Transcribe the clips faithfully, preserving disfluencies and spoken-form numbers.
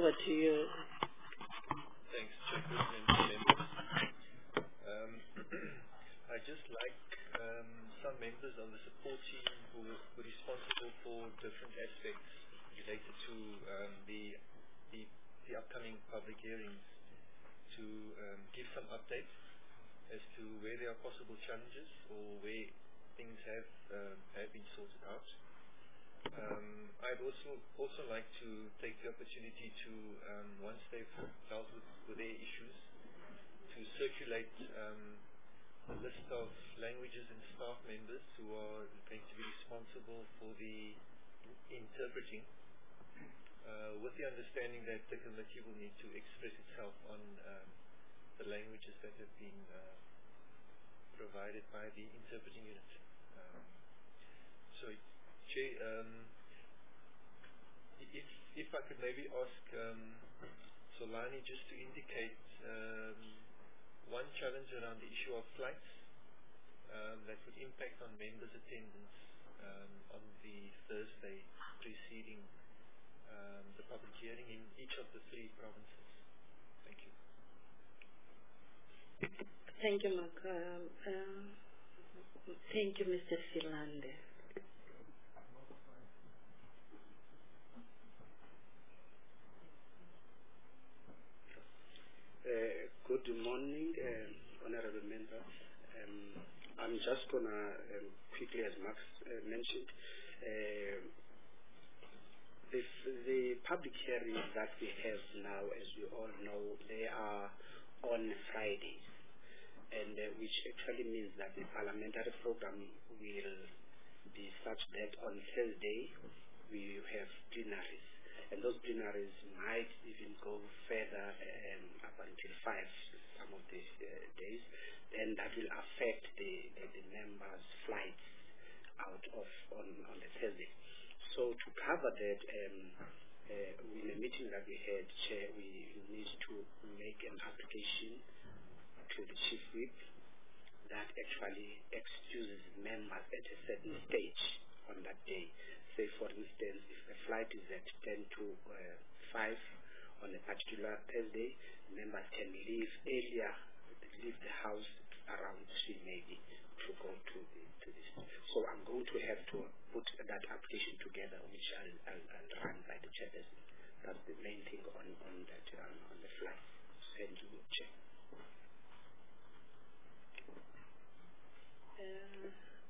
over to you. Thanks, Chairperson and members. Um, I'd just like um, some members on the support team who were responsible for different aspects related to um, the, the the upcoming public hearings to um, give some updates as to where there are possible challenges or where things have um, have been sorted out. Um, I'd also also like to take the opportunity to, um, once they've dealt with, with their issues, to circulate um, a list of languages and staff members who are going to be responsible for the interpreting, uh, with the understanding that the committee will need to express itself on um, the languages that have been uh, provided by the interpreting unit. Um, so, Chair, um, if, if I could maybe ask um, Solani just to indicate um, one challenge around the issue of flights um, that would impact on members' attendance um, on the Thursday preceding um, the public hearing in each of the three provinces. Thank you. Thank you, Mark. Um, um, thank you, Mister Silande. Uh, good morning, uh, honorable members. Um, I'm just going to um, quickly, as Max uh, mentioned, uh, the, the public hearings that we have now, as you all know, they are on Fridays, and uh, which actually means that the parliamentary program will be such that on Thursday we have plenaries. And those plenaries might even go further um, up until five some of these uh, days. Then that will affect the, the, the members' flights out of on, on the Thursday. So to cover that, um, uh, in the meeting that we had, Chair, we need to make an application to the Chief Whip that actually excuses members at a certain stage on that day. Say, for instance, if the flight is at ten to five on a particular Thursday, members can leave earlier, leave the house around three maybe to go to the to this. So I'm going to have to put that application together, which I'll, I'll, I'll run by the chairperson. That's the main thing on on that um, on the flight. Send you, Chair. Uh,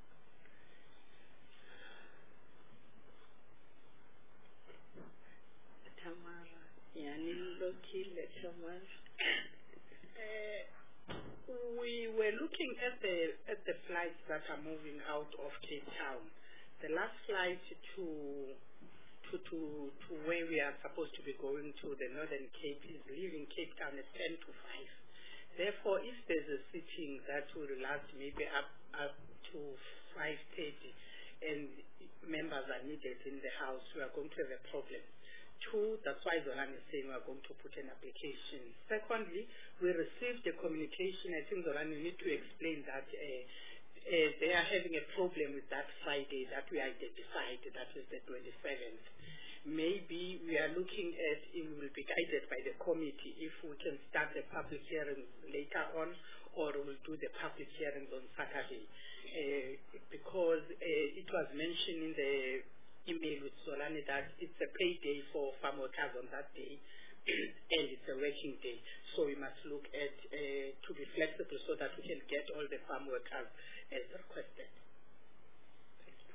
Tamara, yani lokile Tamara. Uh, we were looking at the at the flights that are moving out of Cape Town. The last flight to to to to where we are supposed to be going to the Northern Cape is leaving Cape Town at ten to five. Therefore, if there's a sitting that will last maybe up up to five thirty, and members are needed in the house, we are going to have a problem. Two, that's why Zolan is saying we are going to put an application. Secondly, we received a communication. I think, Zolan, you need to explain that uh, uh, they are having a problem with that Friday that we identified, that is the twenty-seventh. Maybe we are looking at, it will be guided by the committee, if we can start the public hearings later on, or we'll do the public hearings on Saturday. Uh, because uh, it was mentioned in the email with Solani that it's a payday for farm workers on that day, and it's a working day. So we must look at uh, to be flexible so that we can get all the farm workers as requested. Thank you.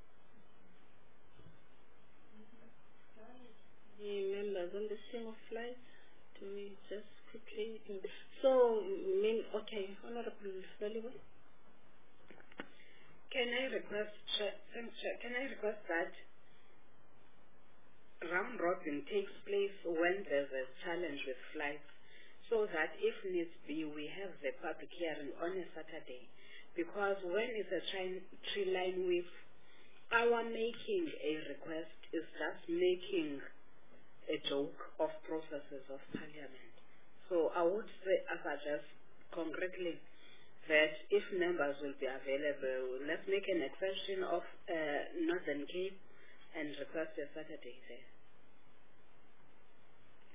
The members on the same flight, do we just quickly? So, mean okay, Honorable Valiwe. Can I request, can I request that round robin takes place when there's a challenge with flights, so that if needs be, we have the public hearing on a Saturday? Because when it's a tree line with our making a request is just making a joke of processes of parliament. So I would say, as I just concretely, that if members will be available, let's make an exception of uh, Northern Cape and request a Saturday there.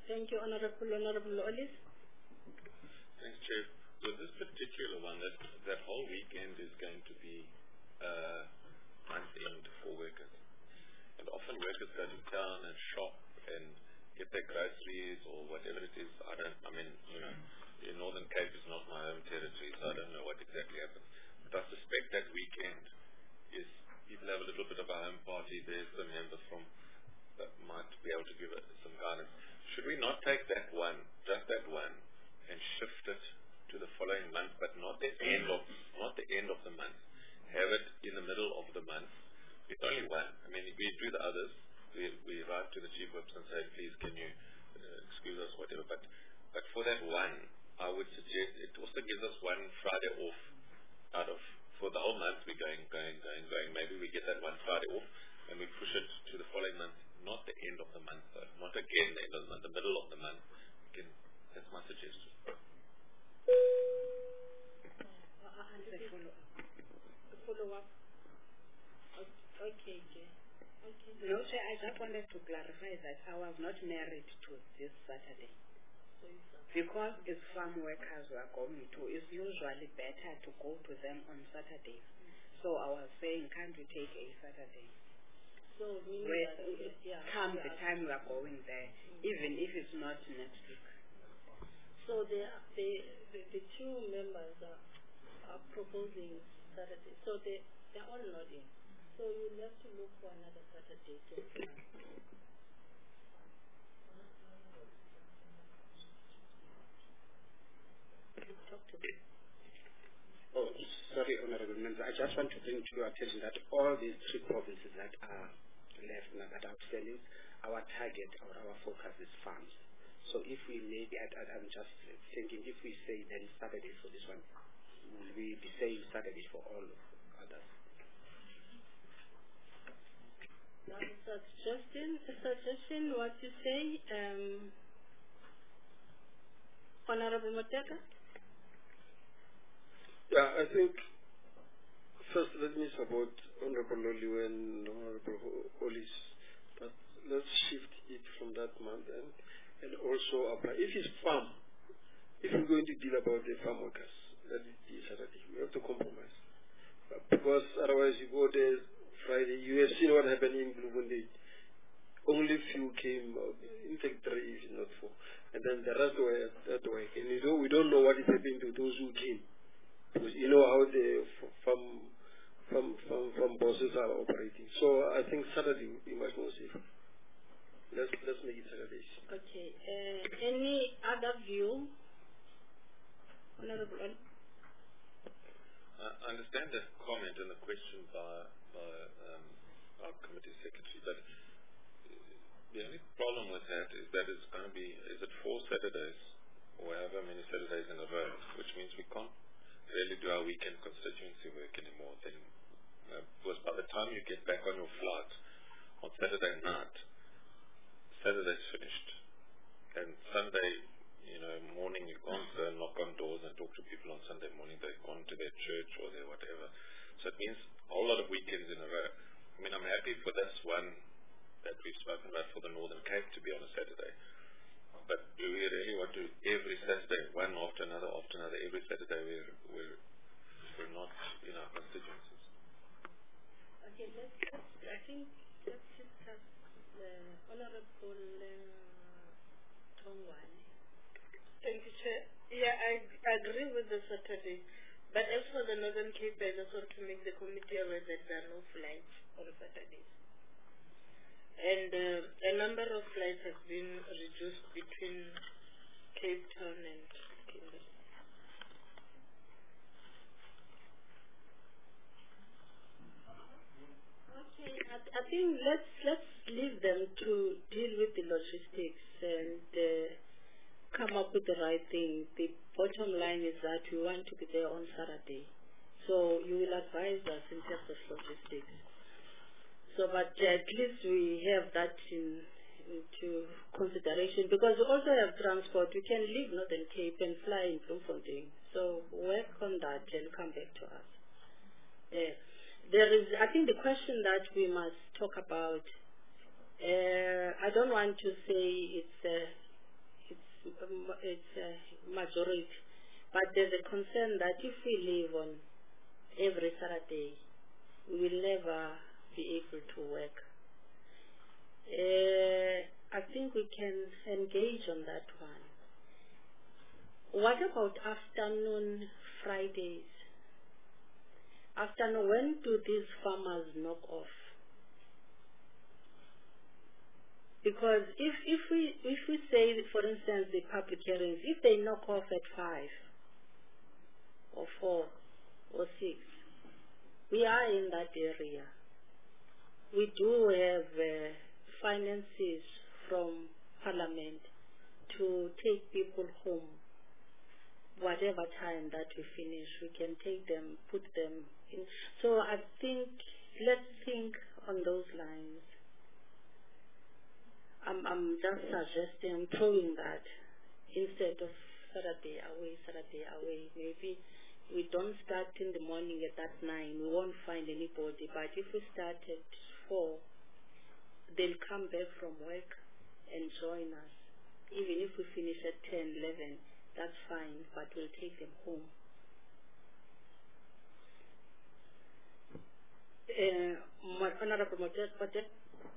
Thank you, Honorable Honorable Olis. Thanks, Chair. With this particular one, that that whole weekend is going to be uh, month end for workers, and often workers go to town and shop and get their groceries or whatever it is. I don't. I mean, you know, in Northern Cape is not my home territory, so I don't know what exactly happens. But I suspect that weekend is people have a little bit of a home party. There's some members from that might be able to give it some guidance. Should we not take that one, just that one, and shift it to the following month, but not the end of not the end of the month? Have it in the middle of the month. It's only one. I mean, we do the others. We we write to the chief whips and say, please, can you uh, excuse us, whatever. But but for that one, I would suggest it also gives us one Friday off out of for the whole month. We're going going going going. Maybe we get that one Friday off and we push it to the following month. Not the end of the month, though. Not again the end of the month, the middle of the month. We can, that's my suggestion. Follow up. Okay, okay. Okay. No, Chair, I just wanted to clarify that I was not married to this Saturday. Because it's farm workers we are going to, it's usually better to go to them on Saturdays. So I was saying, can't we take a Saturday? So meaning Where that it, yeah, come yeah. the time we are going there, mm-hmm. even if it's not next week. So the the the, the two members are, are proposing Saturday. So they they are all not in. So you will have to look for another Saturday to talk to them. Oh, sorry, Honorable Member. I just want to bring to your attention that all these three provinces that are left now that are outstanding, our target or our focus is farms. So if we maybe, I, I, I'm just thinking, if we say then Saturday for this one, will we be saying Saturday for all others? Now, suggestion, suggestion, what you say, um, Honorable Moteka? Yeah, I think first let me support Honorable Loliwe and Honorable Olis, but let's shift it from that month and, and also apply. If it's farm, if we're going to deal about the farm workers, let it be Saturday. We have to compromise. Uh, because otherwise you go there Friday, you have seen what happened in Bloemfontein. Only few came, uh, in fact three if not four. And then the rest were that way. And you know, we don't know what is happening to those who came. Because you know how the farm, farm, farm, farm bosses are operating. So I think Saturday would be much more safe. Let's, let's make it Saturday. Okay. Uh, any other view? Honorable Olis? I understand that comment and the question by, by um, our committee secretary, but the only problem with that is that it's going to be, is it four Saturdays or however many Saturdays in a row, which means we can't really do our weekend constituency work anymore. Then, uh, because by the time you get back on your flight on Saturday night, Saturday's finished, and Sunday, you know, morning you can't go and knock on doors and talk to people on Sunday morning. They've gone to their church or their whatever. So it means a whole lot of weekends in a row. I mean, I'm happy for this one that we've spoken about for the Northern Cape to be on a Saturday. But do we really want to every Saturday, one after another after another, every Saturday we're we're, we're not in our constituencies? Okay, let's, let's I think let's discuss the Honorable uh, Tongwane. Thank you, Chair. Yeah, I agree with the Saturday. But as for the Northern Cape, I just want to make the committee aware that there are no flights on Saturdays. And uh, a number of flights have been reduced between Cape Town and Kimberley. Okay, I, I think let's let's leave them to deal with the logistics and uh, come up with the right thing. The bottom line is that we want to be there on Saturday, so you will advise us in terms of logistics. So, but uh, at least we have that in, into consideration because we also have transport. We can leave Northern Cape and fly in Bloemfontein. So work on that and come back to us. Uh, there is, I think, the question that we must talk about. Uh, I don't want to say it's uh, um, it's a majority. But there's a concern that if we live on every Saturday, we will never be able to work. Uh, I think we can engage on that one. What about afternoon Fridays? Afternoon, when do these farmers knock off? Because if, if we if we say, for instance, the public hearings, if they knock off at five or four or six, we are in that area. We do have uh, finances from Parliament to take people home. Whatever time that we finish, we can take them, put them in. So I think, let's think on those lines. I'm, I'm just suggesting, I'm throwing that instead of Saturday away, Saturday away. Maybe we don't start in the morning at that nine, we won't find anybody. But if we start at four, they'll come back from work and join us. Even if we finish at ten, eleven, that's fine, but we'll take them home. Uh, Honorable Modest.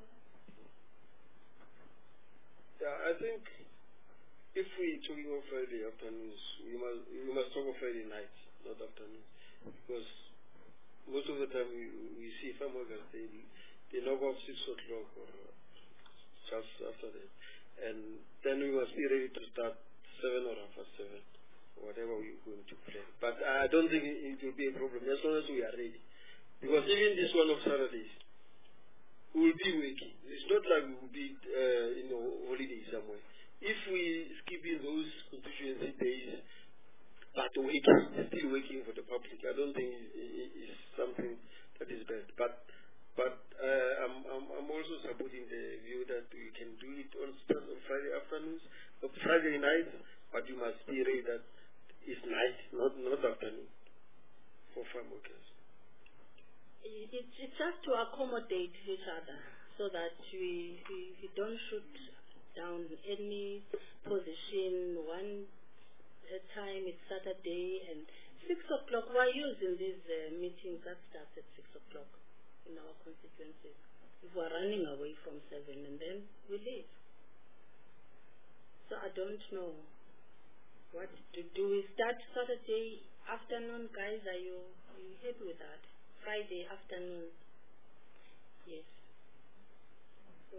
Yeah, I think if we're talking of Friday afternoons, we must we must talk of Friday night, not afternoons, because most of the time we, we see farm workers, they they knock off six o'clock or just after that, and then we must be ready to start seven or half past seven, or whatever we're going to plan. But I don't think it, it will be a problem as long as we are ready, because even this one of Saturdays, we will be working. It's not like we will be uh, in a holiday somewhere. If we skip in those constituency days, but waiting, still waiting for the public, I don't think it is something that is bad. But but uh, I'm, I'm I'm also supporting the view that we can do it on, on Friday afternoons, or Friday nights, but you must be ready that it's night, not not afternoon, for farm workers. It's, it's just to accommodate each other so that we, we, we don't shoot down any position. One uh, time it's Saturday and six o'clock. We're using these uh, meetings that starts at six o'clock in our constituencies. If we're running away from seven and then we leave. So I don't know. What do, do we start Saturday afternoon, guys? Are you, are you happy with that? Friday afternoon. Yes. So,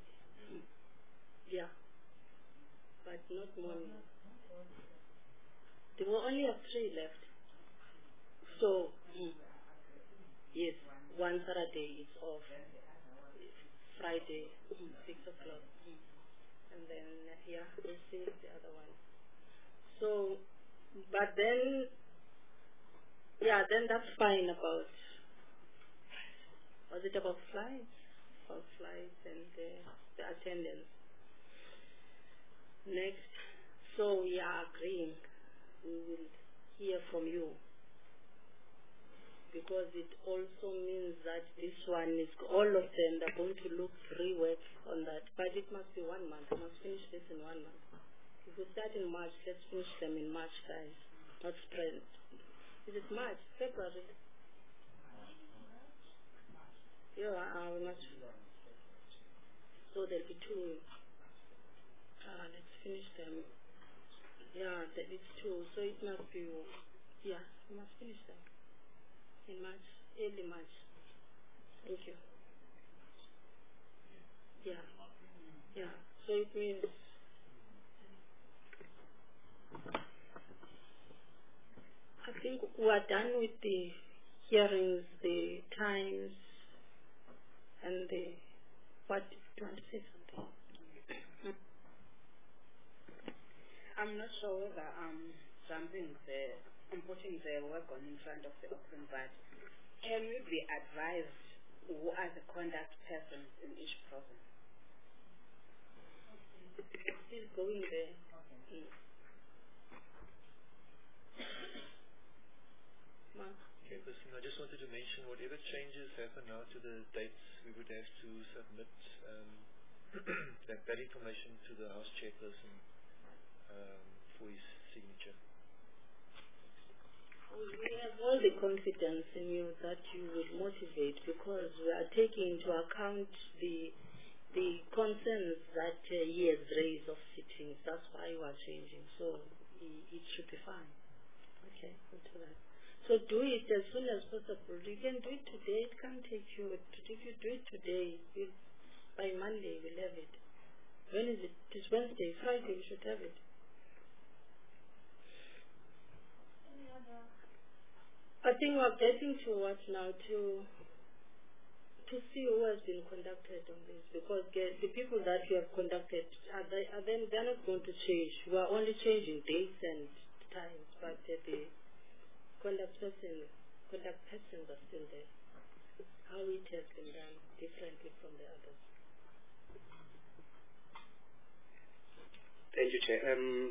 yeah. But not morning. There were only have three left. So, mm, yes, one Saturday is off. Friday, mm, six o'clock. Mm. And then, yeah, we'll see the other one. So, but then, yeah, then that's fine about. Was it about flights? About flights and the, the attendance. Next, so we are agreeing. We will hear from you. Because it also means that this one is, all of them, they're going to look, rework on that. But it must be one month. We must finish this in one month. If we start in March, let's finish them in March, guys. Not spread. Is it March? February? Yeah, uh, not sure. So there'll be two. Uh, let's finish them. Yeah, that is two. So it must be, yeah, we must finish them in March, early March. Thank you. Yeah, yeah. So it means I think we're done with the hearings, the times, and the, what, do you want to say something? I'm not sure whether I'm jumping the, I'm putting the work on in front of the open, but can we be advised who are the contact persons in each province? Still going there. Mm. Ma? Chairperson, I just wanted to mention whatever changes happen now to the dates, we would have to submit um, that, that information to the House Chairperson um, for his signature. We have all the confidence in you that you will motivate, because we are taking into account the the concerns that uh, he has raised of sittings. That's why we are changing. So it, it should be fine. Okay, go to that. So do it as soon as possible. You can do it today. It can't take you. If you do it today, it, by Monday we'll have it. When is it? It's Wednesday. Friday we should have it. I think we're getting to what now to to see who has been conducted on this, because the, the people that we have conducted are they are then they're not going to change. We are only changing dates and times, but uh, the conduct person conduct persons are still there. How it has been done differently from the others. Thank you, Chair. Um,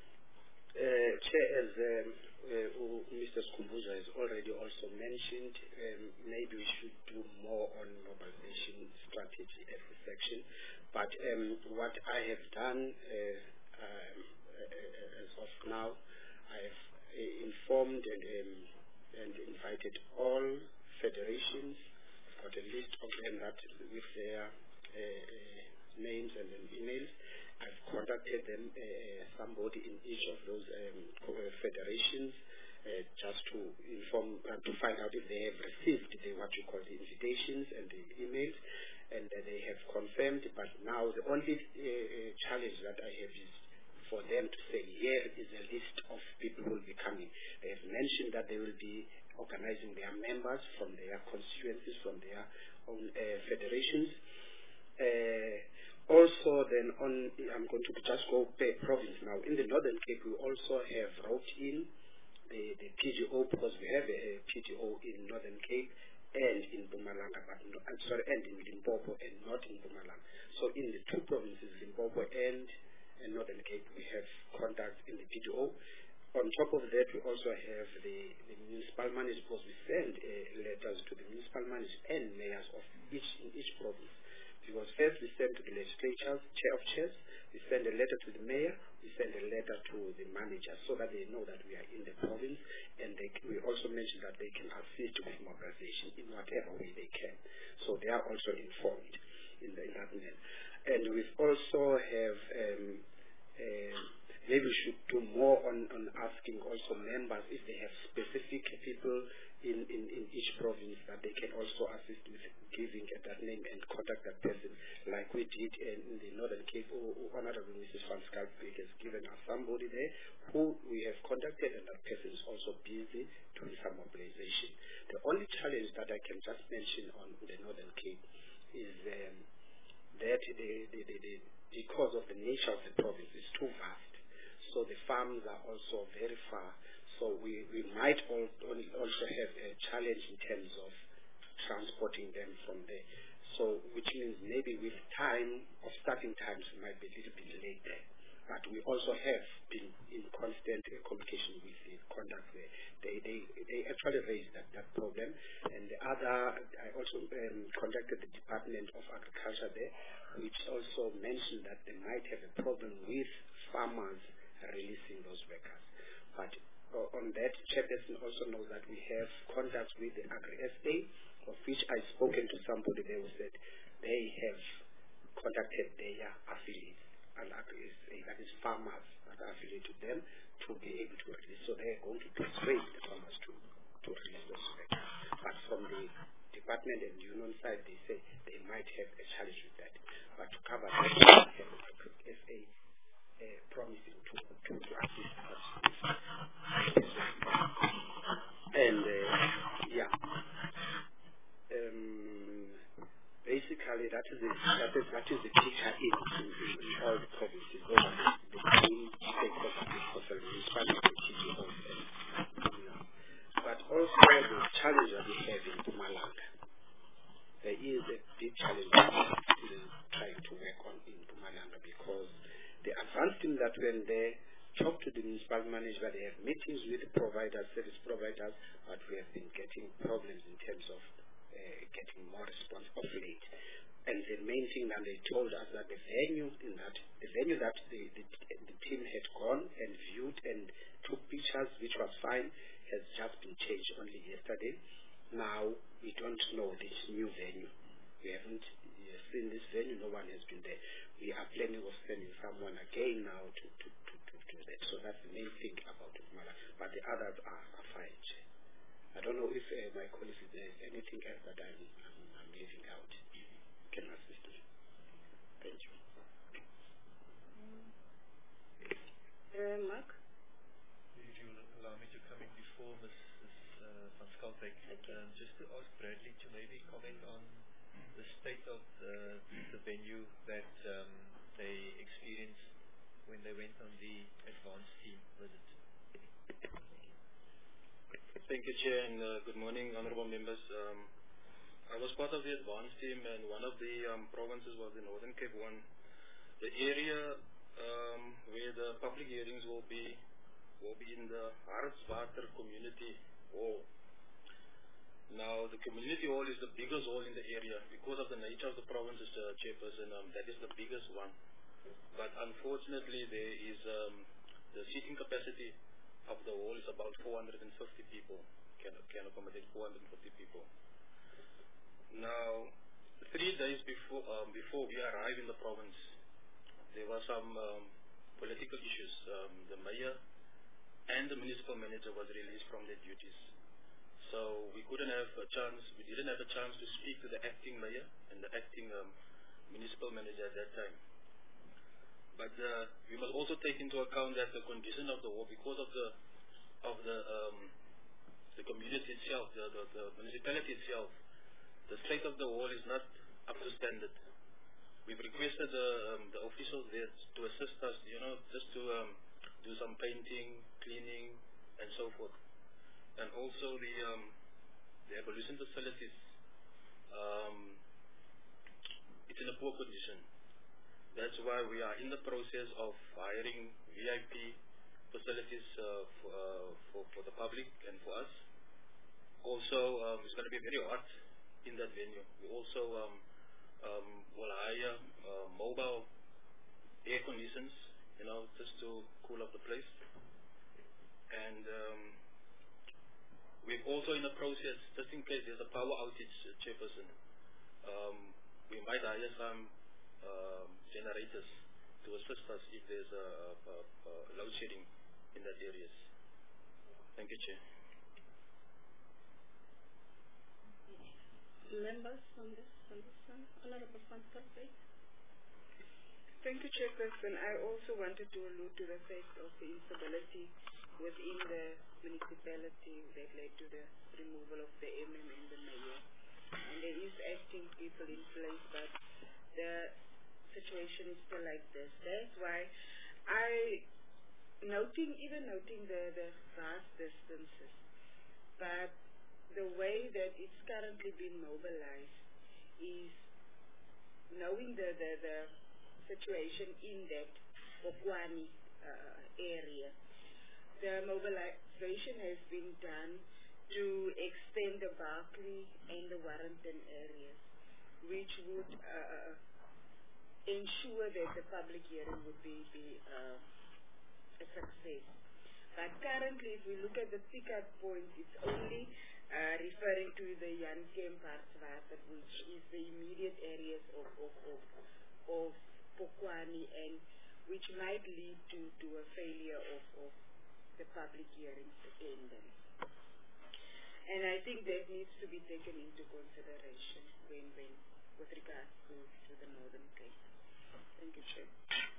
uh, Chair, as um, Uh, Mister Skumbuza has already also mentioned, um, maybe we should do more on mobilization strategy at the section. But um, what I have done uh, um, uh, as of now, I have uh, informed and, um, and invited all federations. I've got a list of them that with their uh, names and then emails. I've contacted them, uh, somebody in each of those um, federations, uh, just to inform, uh, to find out if they have received the, what you call the invitations and the emails, and uh, they have confirmed. But now the only uh, challenge that I have is for them to say, here is a list of people who will be coming. They have mentioned that they will be organizing their members from their constituencies, from their own uh, federations. Uh, Also, then on, I'm going to just go per province now. In the Northern Cape, we also have roped in the, the P G O, because we have a P G O in Northern Cape and in Mpumalanga, but no, I'm sorry, and in Limpopo and not in Mpumalanga. So in the two provinces, Limpopo and, and Northern Cape, we have contacts in the P G O. On top of that, we also have the, the municipal managers, because we send uh, letters to the municipal managers and mayors of each in each province. Because first we send to the legislatures, chair of chairs, we send a letter to the mayor, we send a letter to the manager, so that they know that we are in the province, and they, we also mention that they can assist with mobilization in whatever way they can. So they are also informed in, the, in that manner. And we also have, um, uh, maybe we should do more on, on asking also members if they have specific people in, in, in each province that they can also assist with giving at that name and contact that person, like we did in, in the Northern Cape. Or, or Honorable Missus Van Schalkwyk has given us somebody there who we have contacted, and that person is also busy doing some mobilization. The only challenge that I can just mention on the Northern Cape is um, that the, the, the, the, because of the nature of the province is too vast, so the farms are also very far. So we, we might also have a challenge in terms of transporting them from there. So which means maybe with time, of starting times, we might be a little bit late there. But we also have been in constant uh, communication with the conduct there. They, they, they actually raised that, that problem. And the other, I also um, contacted the Department of Agriculture there, which also mentioned that they might have a problem with farmers releasing those workers. But Uh, on that, Chairperson also knows that we have contacts with the Agri-S A, of which I've spoken to somebody there who said they have contacted their affiliates, and Agri-S A, that is farmers that are affiliated to them, to be able to release. So they're going to persuade the farmers to, to release those workers. But from the department and union side, they say they might have a challenge with that. But to cover that, we have Agri-S A uh, promising to, to, to assist us. And uh, yeah, um, basically that is the that is that is the picture in, in, in all the provinces. Those are the, the main stakeholders of the municipality. But also the challenge that we have in Mpumalanga, there is a big challenge that we're still trying to work on in Mpumalanga, because the advance team that went there talk to the municipal manager, they have meetings with the providers, service providers, but we have been getting problems in terms of uh, getting more response of late. And the main thing that they told us that the venue in that the venue that the, the, the team had gone and viewed and took pictures, which was fine, has just been changed only yesterday. Now we don't know this new venue. We haven't uh, seen this venue. No one has been there. We are planning of sending someone again now to to, to, to do that. So that's the main thing about it, Mala. But the others are, are fine. I don't know if uh, my colleagues, if there is anything else that I'm, I'm, I'm leaving out. Can assist me. Thank you. Uh, Mark? If you will allow me to come in before Missus Uh, van Skalbeck, Okay. um, just to ask Bradley to maybe comment on the state of the, the venue that um, they experienced when they went on the advanced team visit. Thank you, Chair, and uh, good morning, honorable members. Um, I was part of the advanced team, and one of the um, provinces was the Northern Cape one. The area um, where the public hearings will be will be in the Hartswater Community Hall. Now, the community hall is the biggest hall in the area because of the nature of the province's uh, chairperson. Um, that is the biggest one. But unfortunately, there is um, the seating capacity of the hall is about four hundred fifty people. Can can accommodate four hundred fifty people. Now, three days before um, before we arrived in the province, there were some um, political issues. Um, the mayor and the municipal manager was released from their duties. So we couldn't have a chance, we didn't have a chance to speak to the acting mayor and the acting um, municipal manager at that time. But uh, we must also take into account that the condition of the war, because of the of the um, the community itself, the, the, the municipality itself, the state of the wall is not up to standard. We've requested the, um, the officials there to assist us, you know, just to um, do some painting, cleaning, and so forth. And also the um, the abolition facilities, um, it's in a poor condition. That's why we are in the process of hiring V I P facilities uh, for, uh, for for the public and for us. Also, um, it's going to be very hot in that venue. We also um, um, will hire uh, mobile air conditions, you know, just to cool off the place. And um, we're also in the process, just in case there's a power outage, uh, Chairperson, um, we might hire some um, generators to assist us if there's a, a, a load shedding in that areas. Thank you, Chair. Members on this, on this one? Honorable van Skalbeck? Thank you, Chairperson. I also wanted to allude to the fact of the instability within the municipality that led to the removal of the M M and the mayor. And there is acting people in place, but the situation is still like this. That's why I, noting, even noting the, the vast distances, but the way that it's currently been mobilized is knowing the, the, the situation in that Pokwani uh, area. The mobilization has been done to extend the Barkley and the Warrington areas, which would uh, ensure that the public hearing would be, be uh, a success. But currently, if we look at the pickup points, it's only uh, referring to the Jan Kemp Hartswater, which is the immediate areas of, of, of, of Pokwani, and which might lead to, to a failure of, of the public hearings attendance. And I think that needs to be taken into consideration when, when with regards to, to the Northern Cape. Thank you, Chair.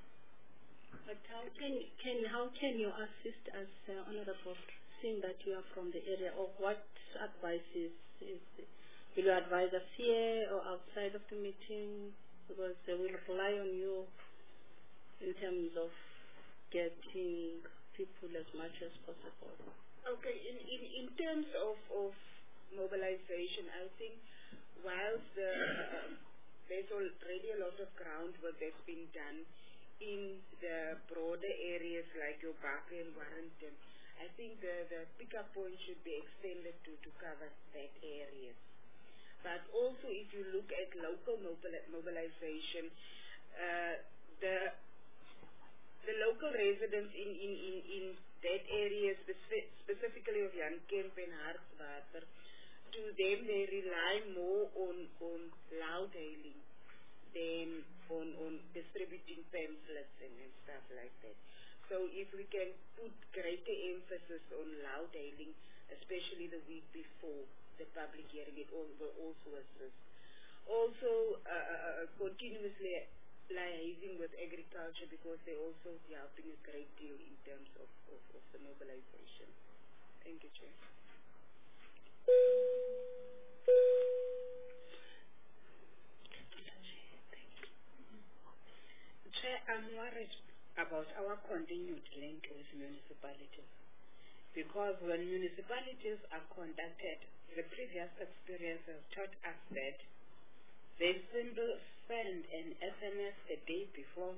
But how can can how can you assist us, uh, Honourable, seeing that you are from the area, or what advice is, is will you advise us here or outside of the meeting? Because uh, we'll rely on you in terms of getting people as much as possible. Okay, in, in, in terms of, of mobilization, I think whilst the, uh, there's already a lot of groundwork that's been done in the broader areas like your Barkley and Warrington, I think the, the pickup point should be extended to, to cover that area. But also if you look at local mobil- mobilization, uh, the the local residents in, in, in, in that area, speci- specifically of Jan Kemp and Hartswater, to them they rely more on, on loud hailing than on, on distributing pamphlets and, and stuff like that. So if we can put greater emphasis on loud hailing, especially the week before the public hearing, it all, will also assist. Also, uh, uh, continuously liaising with agriculture, because they're also helping a great deal in terms of, of, of the mobilization. Thank you, Chair. Chair, I'm worried about our continued link with municipalities, because when municipalities are conducted, the previous experience has taught us that they simply send an S M S a day before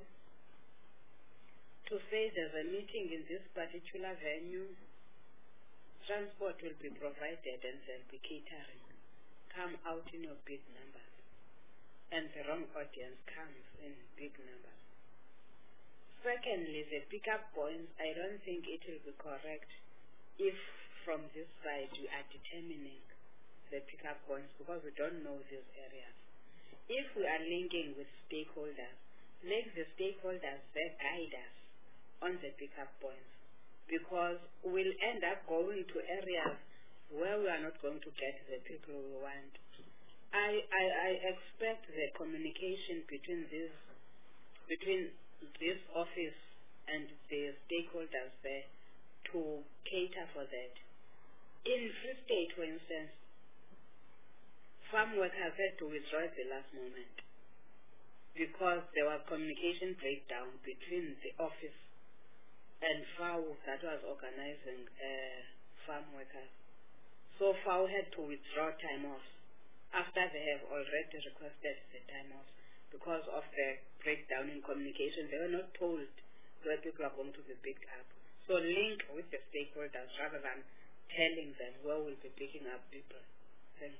to say there's a meeting in this particular venue, transport will be provided and there'll be catering. Come out in your big numbers. And the wrong audience comes in big numbers. Secondly, the pickup points, I don't think it will be correct if from this side you are determining the pickup points, because we don't know these areas. If we are linking with stakeholders, let the stakeholders there guide us on the pickup points, because we'll end up going to areas where we are not going to get the people we want. I, I, I expect the communication between this between this office and the stakeholders there to cater for that. In Free State, for instance, farm workers had to withdraw at the last moment because there was communication breakdown between the office and F A O that was organizing uh, farm workers. So F A O had to withdraw time off after they have already requested the time off because of the breakdown in communication. They were not told where people are going to be picked up. So link with the stakeholders rather than telling them where we'll be picking up people. Thanks.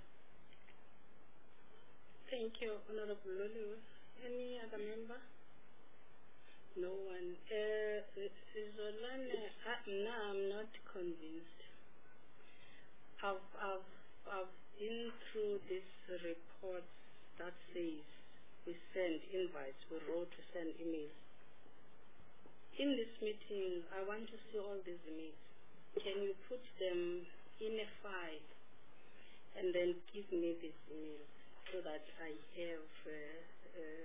Thank you, Honorable Lulu. Any other member? No one. Uh, Zolane, uh, no, I'm not convinced. I've, I've, I've been through this report that says we send invites, we wrote to send emails. In this meeting, I want to see all these emails. Can you put them in a file and then give me these emails so that I have uh, uh,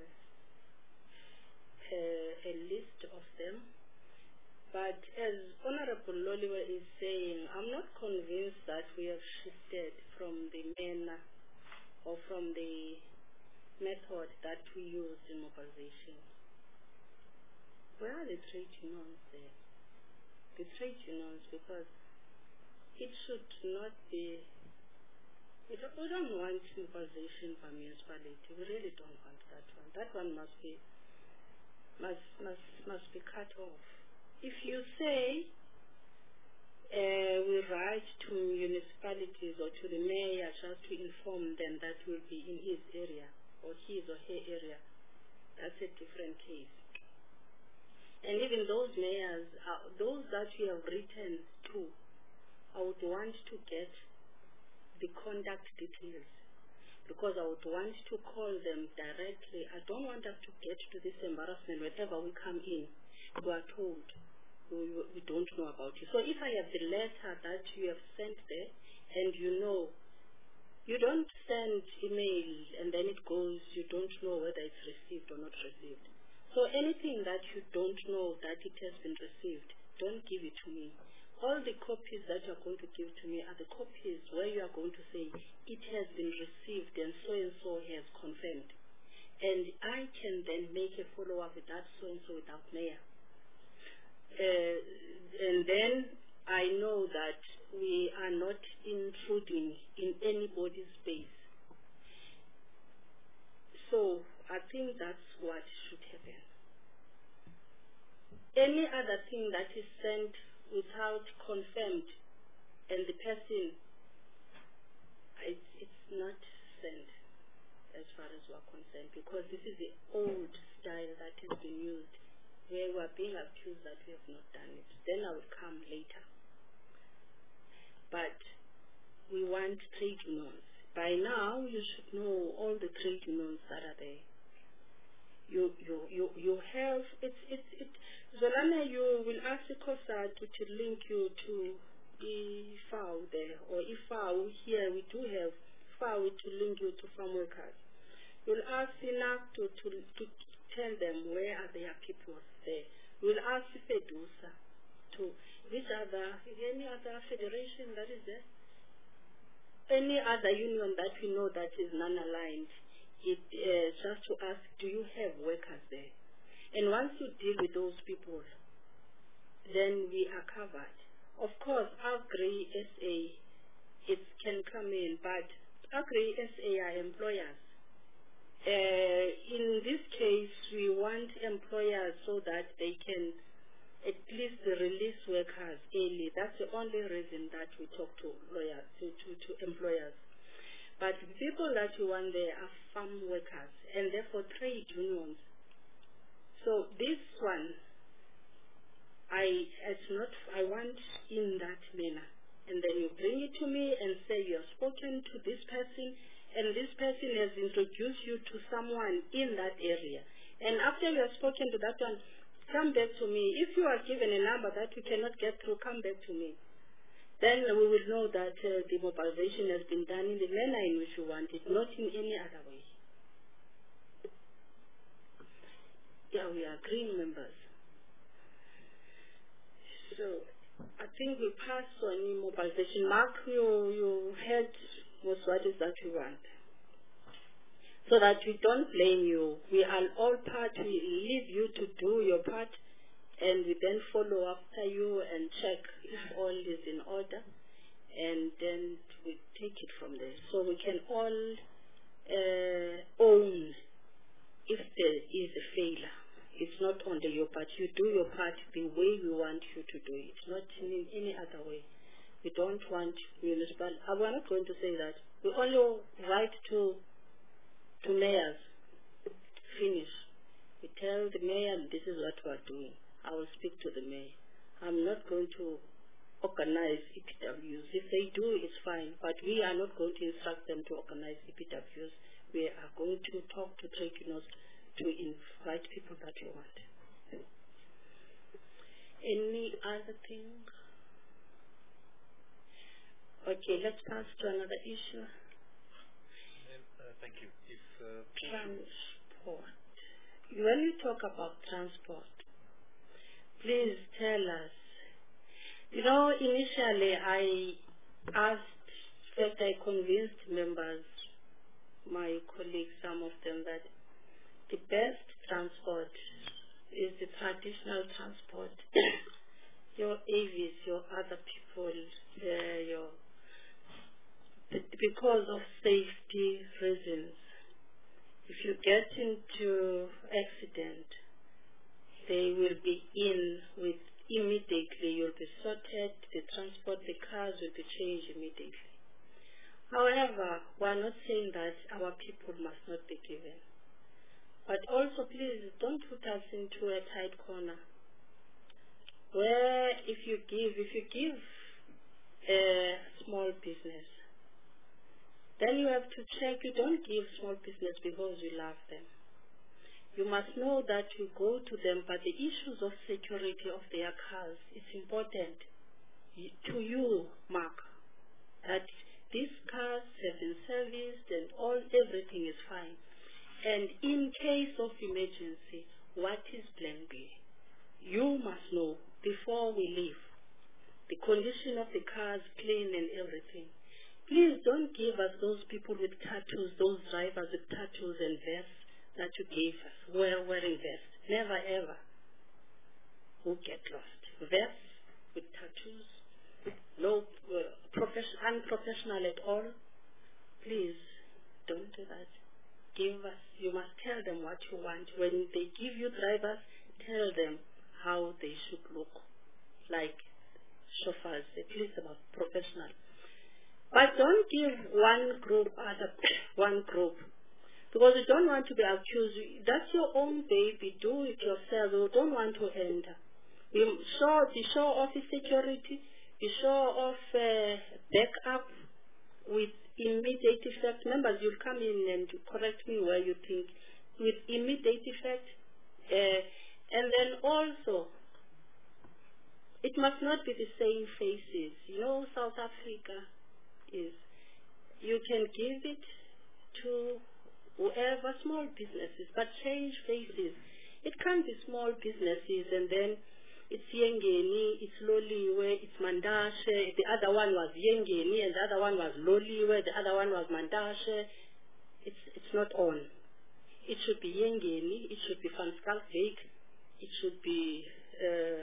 uh, a list of them? But as Honorable Loliwe is saying, I'm not convinced that we have shifted from the manner or from the method that we use in mobilization. Where are the trade unions there? The trade unions, because it should not be, we don't, we don't want mobilization by municipality. We really don't want that one. That one must be, must, must, must be cut off. If you say uh, we write to municipalities or to the mayor just to inform them that will be in his area or his or her area, that's a different case. And even those mayors, uh, those that you have written to, I would want to get the contact details, because I would want to call them directly. I don't want us to get to this embarrassment whenever we come in, we are told we, we don't know about you. So if I have the letter that you have sent there and you know, you don't send email and then it goes, you don't know whether it's received or not received. So anything that you don't know that it has been received, don't give it to me. All the copies that you are going to give to me are the copies where you are going to say it has been received and so-and-so has confirmed. And I can then make a follow-up with that so-and-so without mayor. Uh, and then I know that we are not intruding in anybody's space. So I think that's what should happen. Any other thing that is sent without confirmed and the person, it's, it's not concerned, as far as we're concerned, because this is the old style that has been used, where we're being accused that we have not done it. Then I will come later. But we want trade unions. By now, you should know all the trade unions that are there. You you you you have it's it's it. Zolana, you will ask the COSA to, to link you to I F A O there, or I F A O here. We do have I F A O to link you to farm workers. You'll ask SINAC to, to to tell them where are their people there. We'll ask FEDUSA to which other any other federation that is there, any other union that we know that is non-aligned. It uh, just to ask, do you have workers there? And once you deal with those people, then we are covered. Of course, Agri S A, it can come in, but Agri S A are employers. Uh, in this case, we want employers so that they can at least release workers early. That's the only reason that we talk to lawyers, to, to, to employers. But the people that you want there are farm workers and therefore trade unions. So this one, I it's not I want in that manner. And then you bring it to me and say you have spoken to this person and this person has introduced you to someone in that area. And after you have spoken to that one, come back to me. If you are given a number that you cannot get through, come back to me. Then we will know that uh, the mobilization has been done in the manner in which you want it, not in any other way. Yeah, we are green members. So I think we passed on the mobilization. Mark, you, you heard was what is that you want. So that we don't blame you. We are all part. We leave you to do your part. And we then follow after you and check if all is in order, and then we take it from there. So we can all uh, own if there is a failure. It's not only your part. You do your part the way we want you to do it, not in any other way. We don't want municipal. We're not going to say that. We only write to to mayors. Finish. We tell the mayor this is what we're doing. I will speak to the mayor. I'm not going to organize E P Ws. If they do, it's fine. But we are not going to instruct them to organize E P Ws. We are going to talk to trade unions to invite people that you want. Any other thing? Okay, let's pass to another issue. Um, uh, thank you. If, uh, transport. When you talk about transport, please tell us. You know, initially I asked, that I convinced members, my colleagues, some of them, that the best transport is the traditional transport. Your A Vs, your other people, uh, your because of safety reasons. If you get into accident, they will be in with immediately. You'll be sorted, the transport, the cars will be changed immediately. However, we're not saying that our people must not be given. But also, please, don't put us into a tight corner where if you give, if you give a small business, then you have to check. You don't give small business because you love them. You must know that you go to them, but the issues of security of their cars, it's important to you, Mark, that these cars have been serviced and all, everything is fine. And in case of emergency, what is plan B? You must know before we leave the condition of the cars, clean and everything. Please don't give us those people with tattoos, those drivers with tattoos and vests that you gave us. We're wearing vests. Never ever. Who get lost? Vests with tattoos, no uh, profession, unprofessional at all. Please don't do that. Give us, you must tell them what you want. When they give you drivers, tell them how they should look like chauffeurs, at least about professional. But don't give one group other one group. Because you don't want to be accused. That's your own baby. Do it yourself. You don't want to enter. You show, you show off security. You show off uh, backup with immediate effect. Members, you'll come in and correct me where you think. With immediate effect. Uh, and then also, it must not be the same faces. You know, South Africa is, you can give it to whoever, small businesses, but change faces. It can't be small businesses and then it's Yengeni, it's Loliwe, it's Mandashe, the other one was Yengeni and the other one was Loliwe, the other one was Mandashe. It's it's not on. It should be Yengeni, it should be Van Schalkwyk, it should be uh,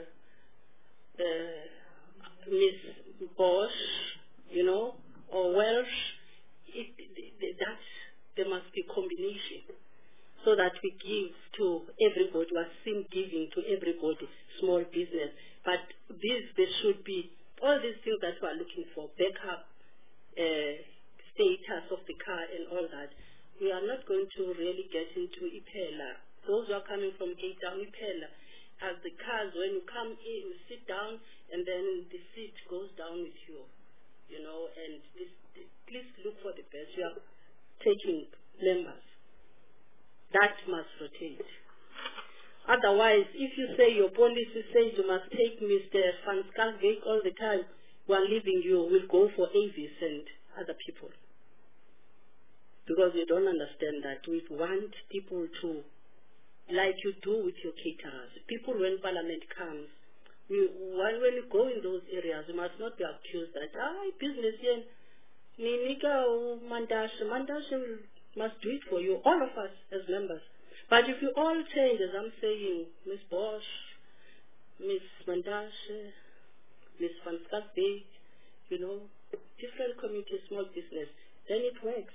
uh, Miss Bosch, you know, or Welsh. It, it, that's there must be combination so that we give to everybody, we are still giving to everybody, small business. But this, there should be all these things that we are looking for, backup, uh, status of the car and all that. We are not going to really get into Ipela. Those who are coming from Cape Town, Ipela, as the cars, when you come in, you sit down and then the seat goes down with you, you know, and this, this, please look for the best. You are taking members. That must rotate. Otherwise, if you say your policy says you must take Mister Van Schalkwyk all the time, we are leaving you, we'll go for Avis and other people. Because you don't understand that. We want people to, like you do with your caterers. People, when Parliament comes, we, when, when you go in those areas, you must not be accused that, ah, business here, Ninika Mandashe, Mandashe must do it for you, all of us as members. But if you all change, as I'm saying, Miss Bosch, Miss Mandashe, Miss Van Schalkwyk, you know, different communities, small business, then it works.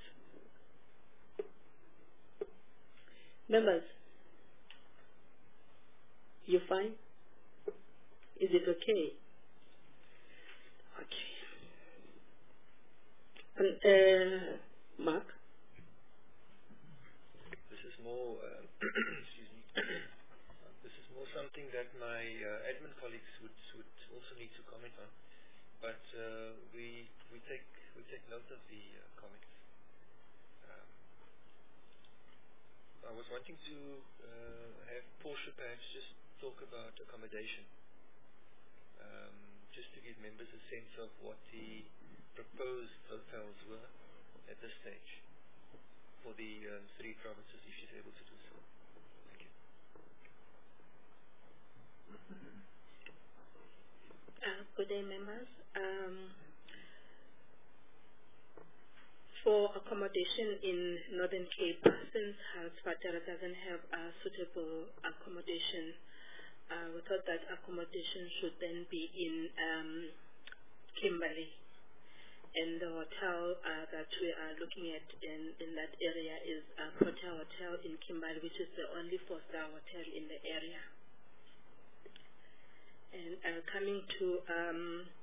Members, you fine? Is it okay? Okay. And, uh, Mark? This is more, uh, excuse me, this is more something that my uh, admin colleagues would, would also need to comment on. But uh, we, we, take, we take note of the uh, comments. Um, I was wanting to uh, have Portia perhaps just talk about accommodation. Um, just to give members a sense of what the proposed hotels were at this stage for the um, three provinces, if she's able to do so. Thank you. Uh, good day, members. Um, for accommodation in Northern Cape, since Hartswater doesn't have a suitable accommodation, uh, we thought that accommodation should then be in um, Kimberley. And the hotel uh, that we are looking at in, in that area is a Protea Hotel in Kimberley, which is the only four-star hotel in the area. And uh, coming to um,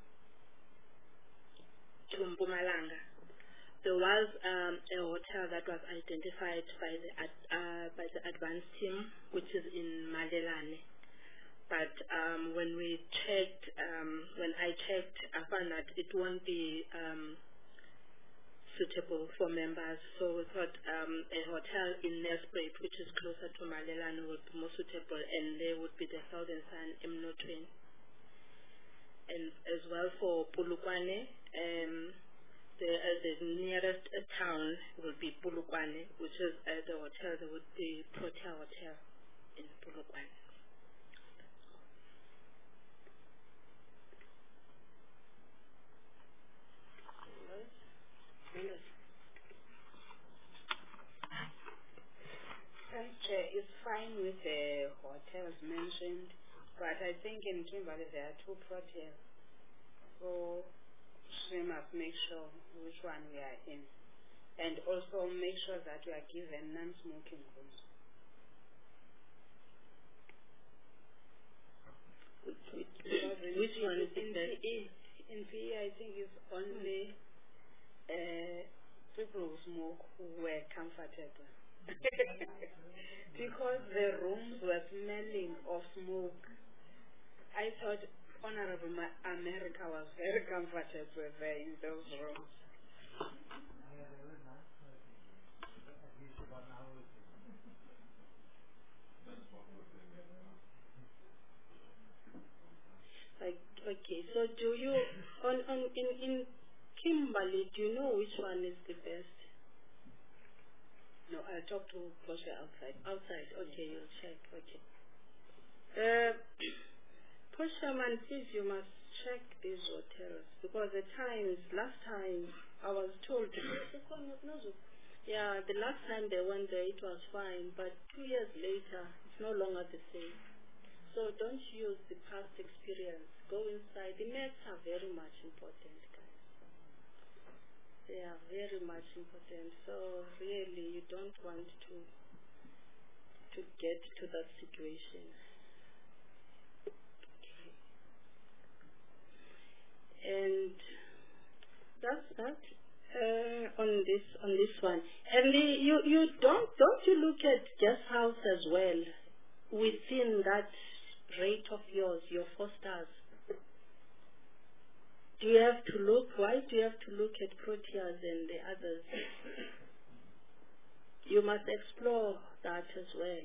to Mpumalanga, there was um, a hotel that was identified by the uh, by the advance team, which is in Malelane. But um, when we checked, um, when I checked, I found that it won't be um, suitable for members. So we thought um, a hotel in Nelspruit, which is closer to Malelane, would be more suitable, and there would be the Southern Sun Mnotweni. And as well for Polokwane, um, the, uh, the nearest uh, town will be Polokwane, which is uh, the hotel, there would be Protea Hotel in Polokwane. Chair, it's fine with the hotels mentioned, but I think in Kimberley there are two hotels, so we must make sure which one we are in, and also make sure that we are given non-smoking rooms. Which, which one is in it? P E? In P E, I think it's only uh, people who smoke were comfortable. Because the rooms were smelling of smoke. I thought Honorable Ma- America was very comfortable there in those rooms. Like, okay, so do you, on, on in, in Kimberley, do you know which one is the best? No, I'll talk to Portia outside. Outside, okay, you'll check, okay. Uh, Portia, man, please, you must check these hotels, because the times, last time, I was told, yeah, the last time they went there, it was fine, but two years later, it's no longer the same. So don't use the past experience. Go inside. The maths are very much important, guys. They are very much important. So really, you don't want to to get to that situation. Okay. And that's that uh, on this on this one. And the, you you don't don't you look at guest house as well within that rate of yours, your four stars? Do you have to look, why do you have to look at Proteas and the others? You must explore that as well.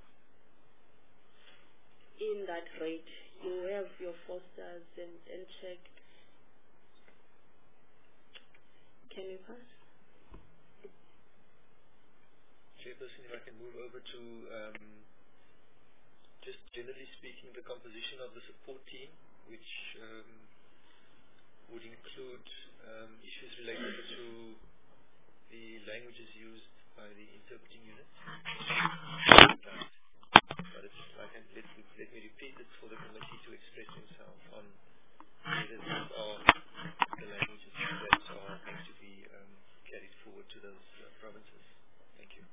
In that rate, you have your four stars and, and check. Can you pass? Chairperson, if I can move over to um, just generally speaking, the composition of the support team, which um, would include um, issues related to the languages used by the interpreting unit. But it's, I can, let, me, let me repeat it for the committee to express themselves on whether these are the languages that are going to be um, carried forward to those uh, provinces. Thank you.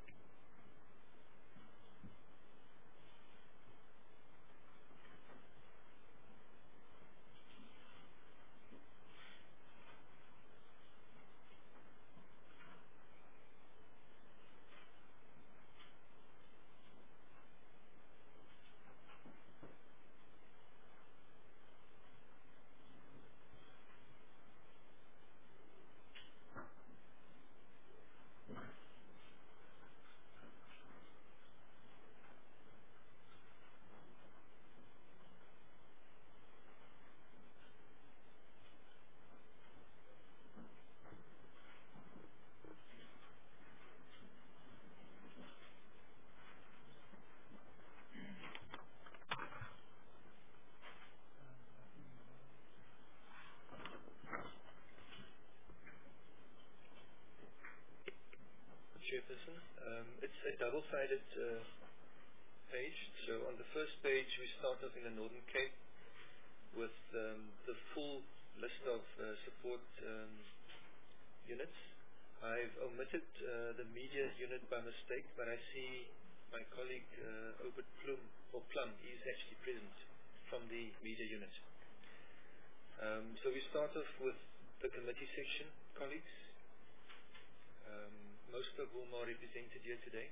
Chairperson, um, it's a double-sided uh, page. So on the first page, we start off in the Northern Cape with um, the full list of uh, support um, units. I've omitted uh, the media unit by mistake, but I see my colleague uh, Obert Plum, or Plum, is actually present from the media unit. Um, so we start off with the committee section, colleagues. Um, most of whom are represented here today.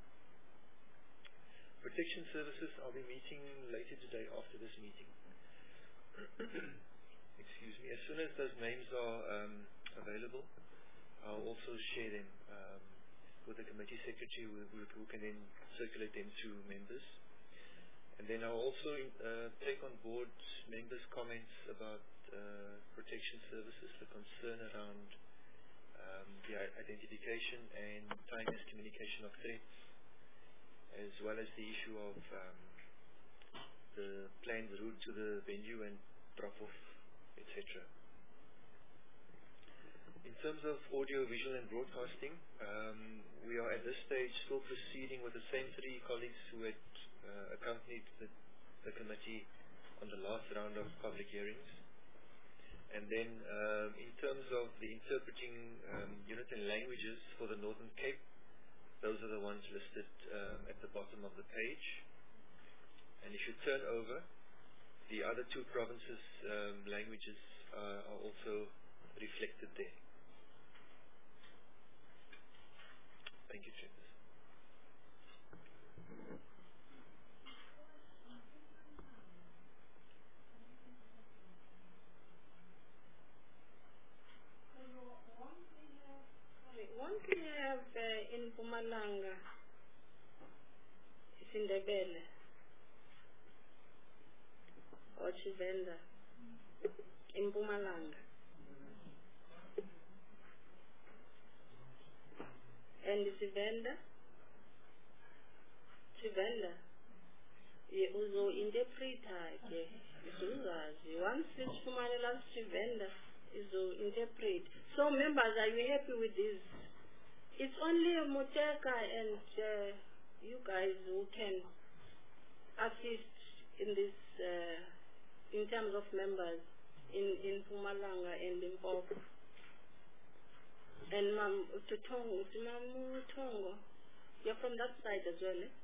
Protection Services, I'll be meeting later today after this meeting. Excuse me. As soon as those names are um, available, I'll also share them um, with the committee secretary who, who can then circulate them to members. And then I'll also uh, take on board members' comments about uh, Protection Services, the concern around Um, the identification and timeless communication of threats, as well as the issue of um, the planned route to the venue and drop-off, et cetera. In terms of audio, visual and broadcasting, um, we are at this stage still proceeding with the same three colleagues who had uh, accompanied the, the committee on the last round of public hearings. And then um, in terms of the interpreting um, unit and languages for the Northern Cape, those are the ones listed um, at the bottom of the page. And if you turn over, the other two provinces' um, languages uh, are also reflected there. Thank you, Chairperson. One we have uh, in Mpumalanga, it's in the Bele, or Chivenda, in Mpumalanga. And Chivenda, Chivenda, you also interpreter, once it's Mpumalanga, Chivenda, is to interpret. So members, are you happy with this? It's only Muteka and uh, you guys who can assist in this, uh, in terms of members in, in Mpumalanga and Limpopo. And Mam Tutongo, Mamu Tongo, you're from that side as well, eh?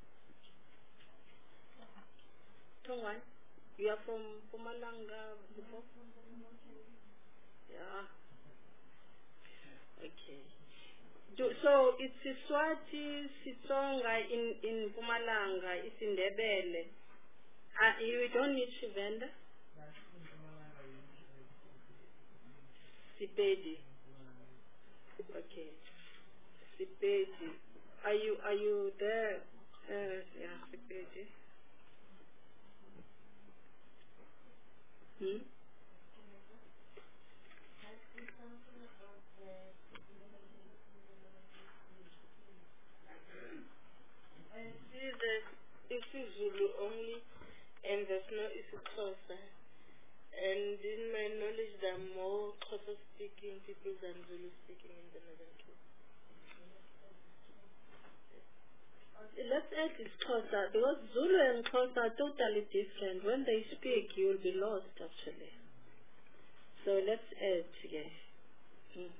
Tongwan, you are from Mpumalanga, Limpopo? Yeah. Okay. Do, so it's Siswati, Sitsonga in in Mpumalanga, it's in Ndebele. Uh, you don't need Shivenda? Sipedi. Okay. Sipedi. Are you are you there? Uh, yeah, Sipedi. Hmm? It's Zulu only, and there's no Xhosa. And in my knowledge, there are more Xhosa speaking people than Zulu speaking in the Northern Cape. Let's add Xhosa, because Zulu and Xhosa are totally different. When they speak, you will be lost actually. So let's add, yes. Mm.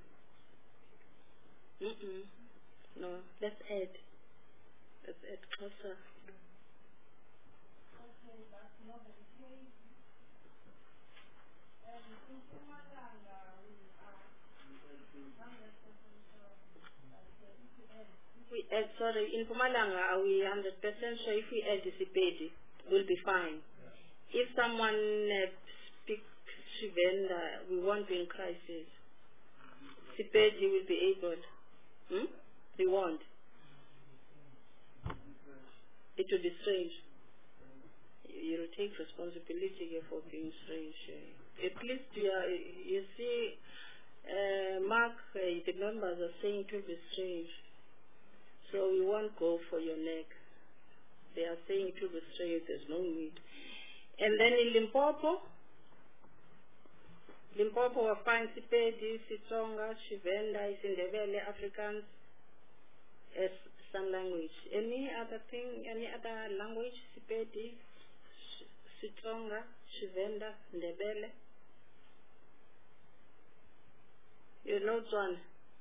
Mm-mm. No, let's add. Let's add Xhosa. We add, sorry, in Mpumalanga, are we one hundred percent sure if we add the Sipedi, we'll be fine. If someone uh, speaks Shivenda, we won't be in crisis. Sipedi will be able. Hmm? We won't. It will be strange. You will take responsibility for being strange. At least you, are, you see, uh, Mark, uh, the members are saying it will be strange. So we won't go for your neck. They are saying it will be strange, there's no need. And then in Limpopo, Limpopo will find Sipedi, Sitsonga, Shivenda, Isindebele, Afrikaans, as some language. Any other thing, any other language, Sipedi, Sitsonga, Shivenda, Ndebele? You know, John,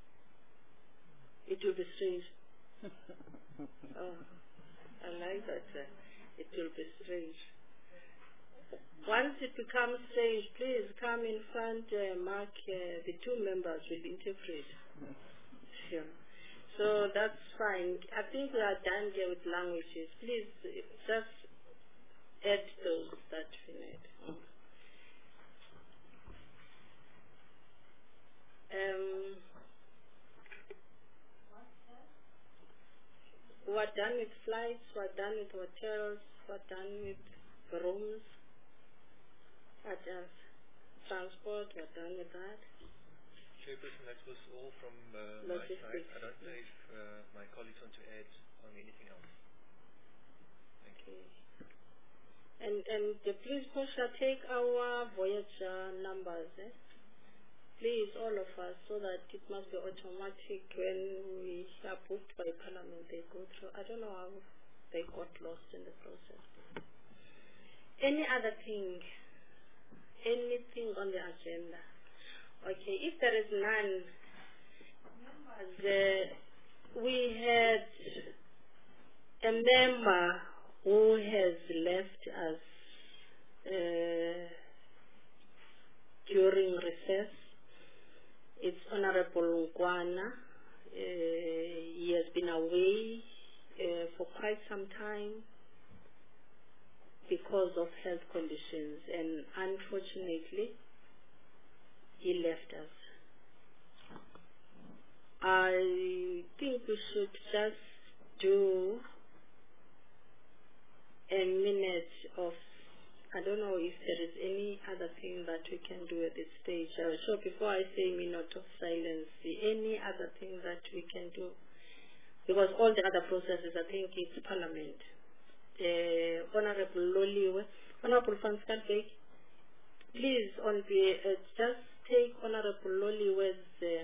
it will be strange. Oh, I like that. Uh, it will be strange. Once it becomes strange, please come in front, uh, Mark, uh, the two members will interpret. Sure. So that's fine. I think we are done here with languages. Please just add those that we need. Um, we're done with flights, we're done with hotels, we're done with rooms, we're done transport, we're done with that. Chairperson, that was all from uh, my side. I don't know if uh, my colleagues want to add on anything else. Thank you. Okay. And, and uh, please, Pusha, take our Voyager numbers, eh? Please, all of us, so that it must be automatic when we are booked by Parliament, they go through. I don't know how they got lost in the process. Any other thing? Anything on the agenda? Okay, if there is none, the, we had a member who has left us uh, during recess. It's Honorable Nkwana. Uh, he has been away uh, for quite some time because of health conditions, and unfortunately, he left us. I think we should just do a minute of, I don't know if there is any other thing that we can do at this stage. Uh, so before I say minute of silence, any other thing that we can do? Because all the other processes, I think it's Parliament. Uh, Honorable Loliwe, Honorable Van Schalkwyk, please on the, uh, just take Honorable Loliwe's uh,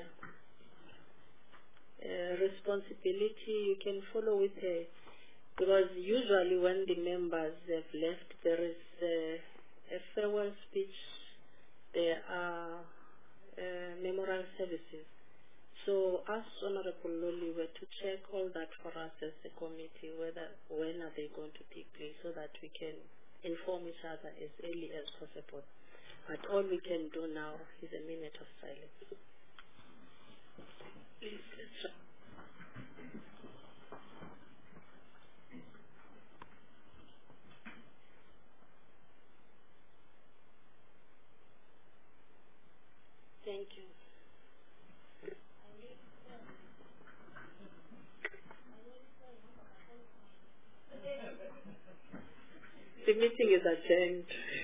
uh, responsibility. You can follow with her, because usually when the members have left, there is uh, a farewell speech, there are uh, memorial services. So ask Honorable Loliwe to check all that for us as a committee, whether when are they going to take place, so that we can inform each other as early as possible. But all we can do now is a minute of silence. Please, let's try. Thank you. The meeting is adjourned.